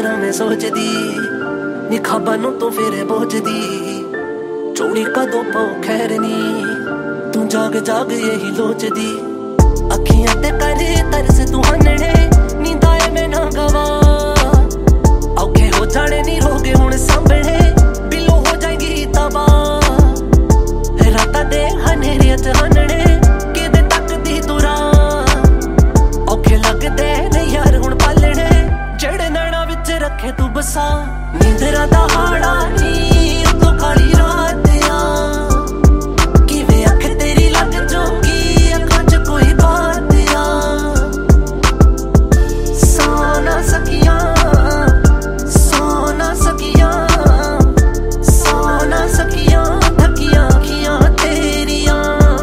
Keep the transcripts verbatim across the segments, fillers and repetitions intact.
तेरा मैं सोचदी नी खाबा नू तो फेरे बोझदी चोड़ी कदों पाओ खैर नी तू जाग जाग यही लोचदी अखियां ते करे तरस तू हनने नींदा ए मैं ना गवा औखे हो जाने नी रोगे हुण संभले बिलो हो जाएगी तबा राता दे हनेरे च हनने केदे तक दी तुरा औखे लगदे ने यार हुण पालने जेड़े नैना विच रखे तू बसा नींदरा दा हाड़ा नी तो काली रात आ किवें अख तेरी लग जोगी अखां च कोई बात आ सोना सकिया सोना सकिया सोना सकिया थकिया अखियां तेरियां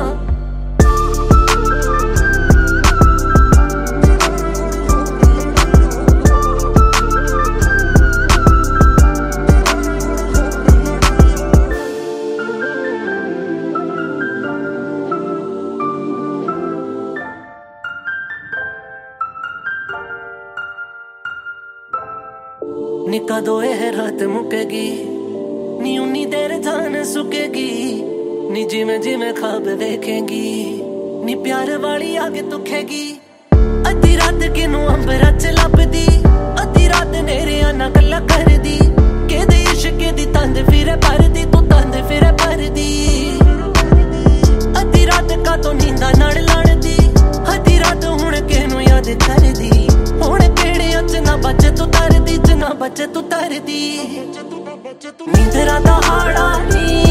नी कदों यह रात मुकेगी नी उन्नी देर जान सुकेगी नी जिमें जिमें ख्वाब देखेगी नी प्यार वाली आगे दुखेगी अद्धी रात किनू अंबरा च लभदी अद्धी रात नेरे आना गल्ला करदी केदे इश्क दी तंद फिरे भरदी तू तंद फिरे भरदी अद्धी रात का तो नींदा नाल लड़दी अद्धी रात हुण किनू याद करदी हुण केड़े अच ना बचे तू तरदी च ना बचे तू तरदी नींदरा दा हाड़ा नी